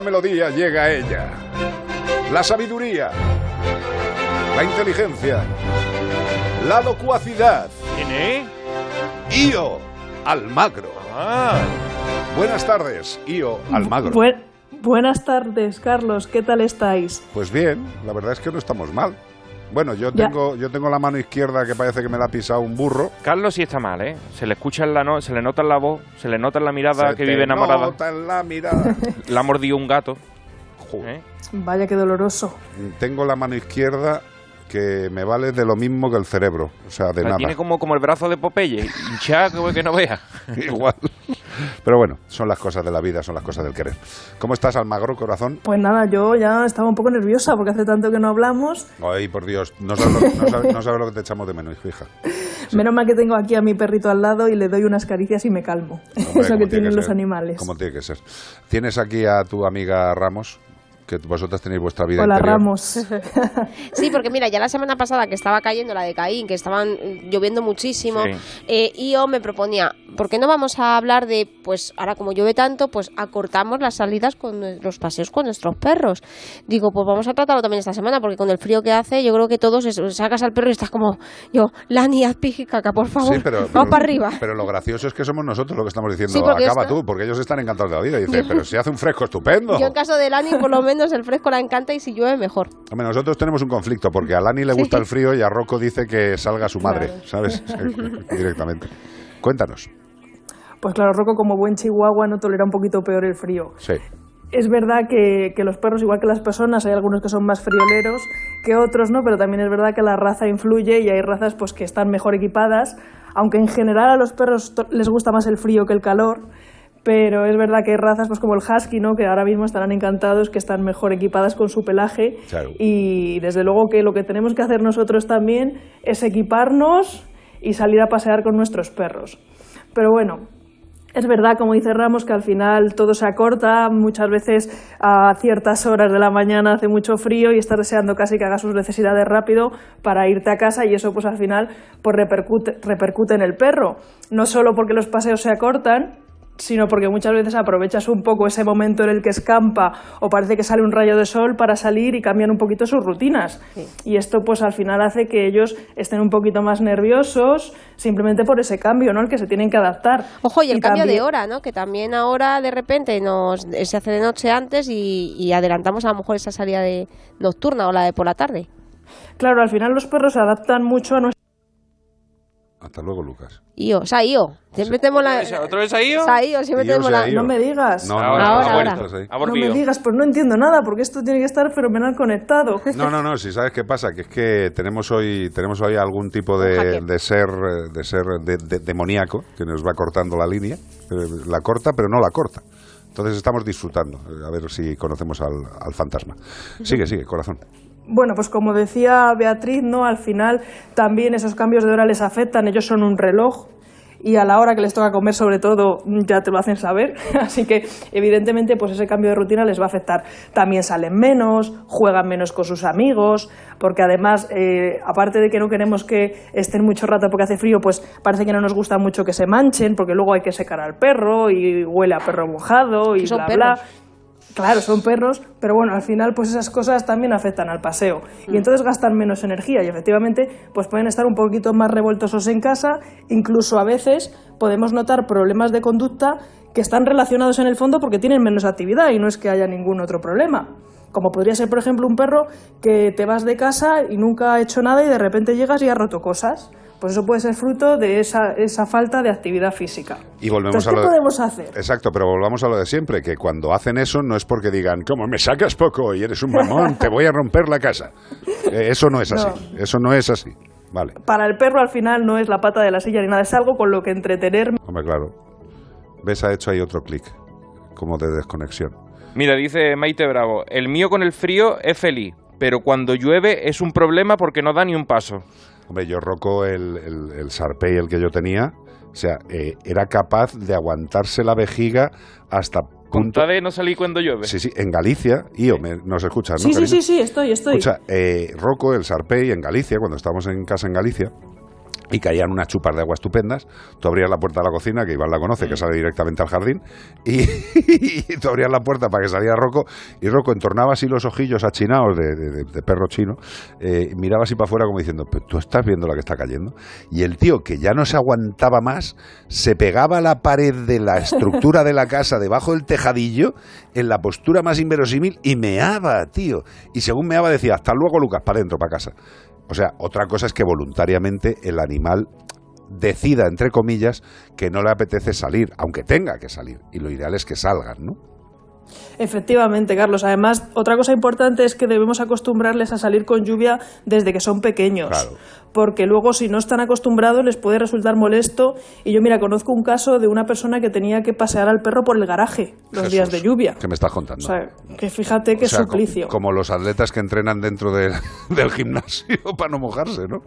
Melodía llega a ella. La sabiduría, la inteligencia, la locuacidad. ¿Quién es? Ío Almagro. Buenas tardes, Ío Almagro. Buenas tardes, Carlos. ¿Qué tal estáis? Pues bien, la verdad es que no estamos mal. Bueno, yo tengo la mano izquierda que parece que me la ha pisado un burro. Carlos sí está mal, ¿eh? Se le escucha se le nota en la voz, se le nota en la mirada que vive enamorada. Se nota en la mirada. La ha mordido un gato. Vaya, qué doloroso. Tengo la mano izquierda que me vale de lo mismo que el cerebro, o sea, de nada. Tiene como el brazo de Popeye, hinchado que no vea. Igual. Pero bueno, son las cosas de la vida, son las cosas del querer. ¿Cómo estás, Almagro, corazón? Pues nada, yo ya estaba un poco nerviosa porque hace tanto que no hablamos. Ay, por Dios, no sabes lo que te echamos de menos, hija. Sí. Menos mal que tengo aquí a mi perrito al lado y le doy unas caricias y me calmo. Hombre, eso que tienen los animales. Como tiene que ser. Tienes aquí a tu amiga Ramos, que vosotras tenéis vuestra vida Hola, interior. Ramos. Sí, porque mira, ya la semana pasada que estaba cayendo la de Caín, que estaban lloviendo muchísimo, y yo me proponía, ¿por qué no vamos a hablar de, pues ahora como llueve tanto, pues acortamos las salidas con los paseos con nuestros perros? Digo, pues vamos a tratarlo también esta semana, porque con el frío que hace, yo creo que todos sacas al perro y estás como, Lani, haz pis y caca, por favor, sí, pero, vamos para arriba. Pero lo gracioso es que somos nosotros lo que estamos diciendo, sí, acaba tú, porque ellos están encantados de la vida. Y dice, pero si hace un fresco estupendo. Yo en caso de Lani, por lo menos el fresco la encanta y si llueve, mejor. Hombre, nosotros tenemos un conflicto, porque a Lani le gusta el frío y a Rocco dice que salga su madre, claro. ¿Sabes? Directamente. Cuéntanos. Pues claro, Rocco, como buen chihuahua, no tolera un poquito peor el frío. Sí. Es verdad que los perros, igual que las personas, hay algunos que son más frioleros que otros, ¿no? Pero también es verdad que la raza influye y hay razas pues que están mejor equipadas, aunque en general a los perros les gusta más el frío que el calor. Pero es verdad que hay razas pues como el husky, ¿no? Que ahora mismo estarán encantados, que están mejor equipadas con su pelaje. Claro. Y desde luego que lo que tenemos que hacer nosotros también es equiparnos y salir a pasear con nuestros perros. Pero bueno, es verdad, como dice Ramos, que al final todo se acorta. Muchas veces a ciertas horas de la mañana hace mucho frío y estás deseando casi que haga sus necesidades rápido para irte a casa, y eso pues al final pues repercute en el perro. No solo porque los paseos se acortan, sino porque muchas veces aprovechas un poco ese momento en el que escampa o parece que sale un rayo de sol para salir y cambian un poquito sus rutinas. Sí. Y esto pues al final hace que ellos estén un poquito más nerviosos simplemente por ese cambio, ¿no? El que se tienen que adaptar. Ojo, y el cambio de hora, ¿no? Que también ahora de repente se hace de noche antes y adelantamos a lo mejor esa salida nocturna o la de por la tarde. Claro, al final los perros se adaptan mucho a nuestra... Hasta luego, Lucas. Siempre tenemos la... ¿Otra vez a Io? Siempre tenemos la... No me digas. No, ahora. No me digas, pues no entiendo nada, porque esto tiene que estar fenomenal conectado. No, si sabes qué pasa, que es que tenemos hoy algún tipo de ser demoníaco que nos va cortando la línea. La corta, pero no la corta. Entonces estamos disfrutando. A ver si conocemos al fantasma. Sigue, corazón. Bueno, pues como decía Beatriz, ¿no? Al final también esos cambios de hora les afectan. Ellos son un reloj y a la hora que les toca comer, sobre todo, ya te lo hacen saber. Así que, evidentemente, pues ese cambio de rutina les va a afectar. También salen menos, juegan menos con sus amigos, porque además, aparte de que no queremos que estén mucho rato porque hace frío, pues parece que no nos gusta mucho que se manchen, porque luego hay que secar al perro y huele a perro mojado y bla, bla. Claro, son perros, pero bueno, al final pues esas cosas también afectan al paseo y entonces gastan menos energía y efectivamente pues pueden estar un poquito más revoltosos en casa, incluso a veces podemos notar problemas de conducta que están relacionados en el fondo porque tienen menos actividad y no es que haya ningún otro problema. Como podría ser, por ejemplo, un perro que te vas de casa y nunca ha hecho nada y de repente llegas y ha roto cosas. Pues eso puede ser fruto de esa falta de actividad física. Y volvemos Entonces, ¿qué podemos hacer? Exacto, pero volvamos a lo de siempre, que cuando hacen eso no es porque digan, ¿cómo me sacas poco y eres un mamón, te voy a romper la casa? Eso no es así, eso no es así. Vale. Para el perro al final no es la pata de la silla ni nada, es algo con lo que entretenerme. Hombre, claro. ¿Ves? Ha hecho ahí otro clic, como de desconexión. Mira, dice Maite Bravo, el mío con el frío es feliz, pero cuando llueve es un problema porque no da ni un paso. Hombre, yo Rocco, el Sarpei, el que yo tenía, o sea, era capaz de aguantarse la vejiga hasta punta de no salir cuando llueve. Sí, en Galicia, nos escuchas, ¿no? Sí, estoy. Escucha, Rocco, el Sarpei, en Galicia, cuando estábamos en casa en Galicia, y caían unas chupas de agua estupendas. Tú abrías la puerta de la cocina, que Iván la conoce, que sale directamente al jardín, y tú abrías la puerta para que saliera Rocco, y Rocco entornaba así los ojillos achinados de perro chino, miraba así para afuera como diciendo, pero tú estás viendo la que está cayendo. Y el tío, que ya no se aguantaba más, se pegaba a la pared de la estructura de la casa, debajo del tejadillo, en la postura más inverosímil, y meaba, tío. Y según meaba decía, hasta luego, Lucas, para adentro, para casa. O sea, otra cosa es que voluntariamente el animal decida, entre comillas, que no le apetece salir, aunque tenga que salir. Y lo ideal es que salgan, ¿no? Efectivamente, Carlos. Además, otra cosa importante es que debemos acostumbrarles a salir con lluvia desde que son pequeños. Claro. Porque luego, si no están acostumbrados, les puede resultar molesto. Y yo, mira, conozco un caso de una persona que tenía que pasear al perro por el garaje los días de lluvia. ¿Qué me estás contando? O sea, que fíjate qué suplicio. Como los atletas que entrenan dentro del gimnasio para no mojarse, ¿no?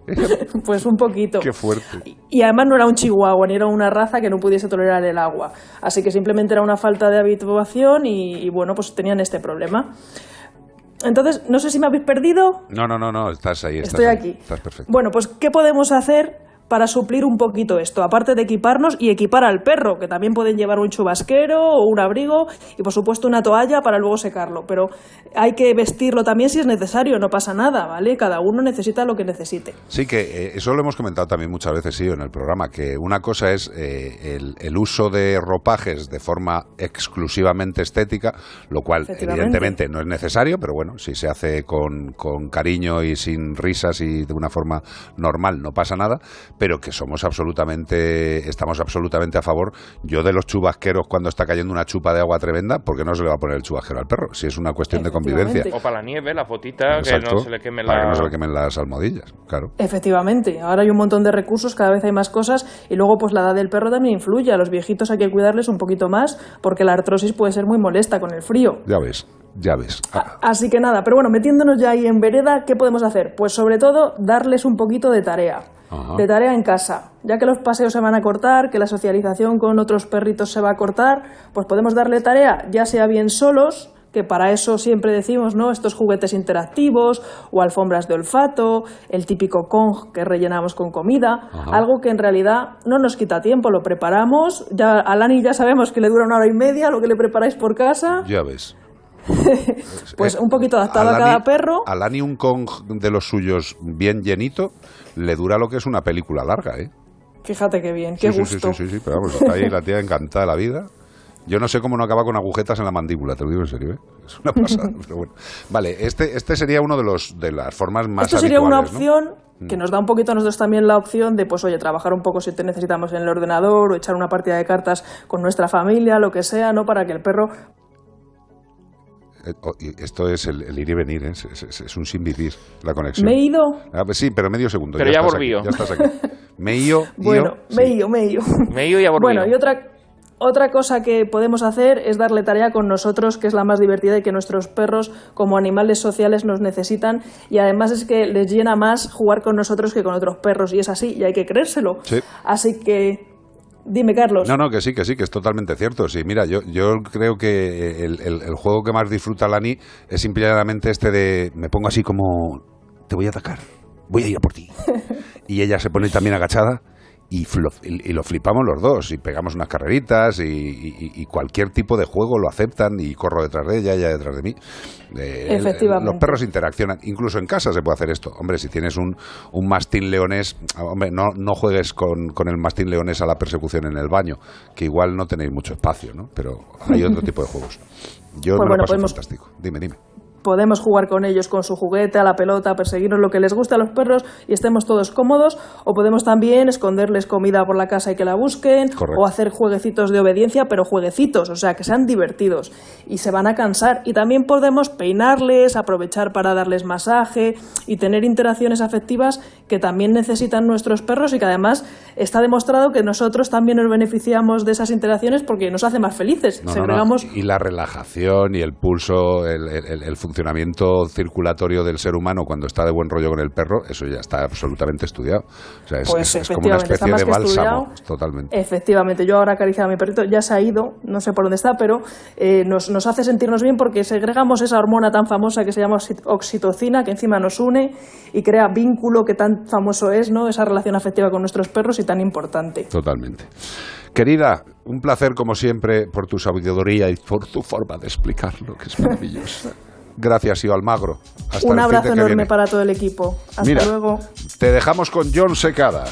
Pues un poquito. Qué fuerte. Y además no era un chihuahua, ni era una raza que no pudiese tolerar el agua. Así que simplemente era una falta de habituación y bueno, pues tenían este problema. Entonces, no sé si me habéis perdido. No, estás ahí. Estoy aquí. Estás perfecto. Bueno, pues ¿qué podemos hacer para suplir un poquito esto? Aparte de equiparnos y equipar al perro, que también pueden llevar un chubasquero o un abrigo y por supuesto una toalla para luego secarlo. Pero hay que vestirlo también si es necesario, no pasa nada, ¿vale? Cada uno necesita lo que necesite. Sí, que eso lo hemos comentado también muchas veces, sí, en el programa, que una cosa es el uso de ropajes de forma exclusivamente estética, lo cual evidentemente no es necesario, pero bueno, si se hace con cariño y sin risas y de una forma normal no pasa nada, pero que estamos absolutamente a favor. Yo de los chubasqueros cuando está cayendo una chupa de agua tremenda, ¿por qué no se le va a poner el chubasquero al perro? Si es una cuestión de convivencia. O para la nieve, la fotita, exacto, que no se le quemen para que no se le quemen las almohadillas, claro. Efectivamente, ahora hay un montón de recursos, cada vez hay más cosas y luego pues la edad del perro también influye. A los viejitos hay que cuidarles un poquito más porque la artrosis puede ser muy molesta con el frío. Ya ves. Así que nada, pero bueno, metiéndonos ya ahí en vereda, ¿qué podemos hacer? Pues sobre todo darles un poquito de tarea. Ajá. De tarea en casa. Ya que los paseos se van a cortar, que la socialización con otros perritos se va a cortar, pues podemos darle tarea, ya sea bien solos, que para eso siempre decimos, ¿no? Estos juguetes interactivos o alfombras de olfato, el típico Kong que rellenamos con comida, ajá, algo que en realidad no nos quita tiempo, lo preparamos, ya a Lani ya sabemos que le dura 1 hora y media lo que le preparáis por casa. Ya ves. Pues un poquito adaptado a cada perro. A Lani un Kong de los suyos bien llenito le dura lo que es una película larga, ¿eh? Fíjate qué bien, qué gusto. Sí, pero vamos, está ahí la tía encantada de la vida. Yo no sé cómo no acaba con agujetas en la mandíbula, te lo digo en serio, ¿eh? Es una pasada, pero bueno. Vale, este sería uno de las formas más Esto sería una habituales, opción, ¿no? que nos da un poquito a nosotros también la opción de, pues oye, trabajar un poco si te necesitamos en el ordenador o echar una partida de cartas con nuestra familia, lo que sea, ¿no? Para que el perro... Esto es el ir y venir, ¿eh? Es un sin vivir la conexión. ¿Me he ido? Pues sí, pero medio segundo. Pero ya volví. Ya estás aquí. Me he ido. Bueno, me he ido. Me he ido y ya volví. Bueno, y otra cosa que podemos hacer es darle tarea con nosotros, que es la más divertida y que nuestros perros como animales sociales nos necesitan, y además es que les llena más jugar con nosotros que con otros perros, y es así, y hay que creérselo. Sí. Así que... Dime, Carlos. No, que sí, que es totalmente cierto. Sí, mira, yo creo que el juego que más disfruta Lani es simplemente este de me pongo así como te voy a atacar, voy a ir a por ti. Y ella se pone también agachada y lo flipamos los dos y pegamos unas carreritas y cualquier tipo de juego lo aceptan y corro detrás de ella detrás de mí. Efectivamente. Los perros interaccionan, incluso en casa se puede hacer esto. Hombre, si tienes un mastín leonés, hombre, no juegues con el mastín leonés a la persecución en el baño, que igual no tenéis mucho espacio, ¿no? Pero hay otro tipo de juegos. Yo pues me lo paso fantástico. Dime. Podemos jugar con ellos con su juguete, a la pelota, a perseguirnos, lo que les gusta a los perros y estemos todos cómodos, o podemos también esconderles comida por la casa y que la busquen. Correcto. O hacer jueguecitos de obediencia, pero jueguecitos, o sea, que sean divertidos y se van a cansar. Y también podemos peinarles, aprovechar para darles masaje y tener interacciones afectivas que también necesitan nuestros perros y que además está demostrado que nosotros también nos beneficiamos de esas interacciones porque nos hace más felices. Segregamos... Y la relajación y el pulso, el funcionamiento circulatorio del ser humano cuando está de buen rollo con el perro, eso ya está absolutamente estudiado. O sea, es como una especie de bálsamo, totalmente. Efectivamente, yo ahora acariciaba a mi perrito, ya se ha ido, no sé por dónde está, pero nos hace sentirnos bien porque segregamos esa hormona tan famosa que se llama oxitocina, que encima nos une y crea vínculo, que tan famoso es, ¿no? Esa relación afectiva con nuestros perros y tan importante. Totalmente. Querida, un placer como siempre por tu sabiduría y por tu forma de explicarlo, que es maravilloso. Gracias, Ío Almagro. Hasta un abrazo enorme viene. para todo el equipo. Hasta luego. Te dejamos con Jon Secada.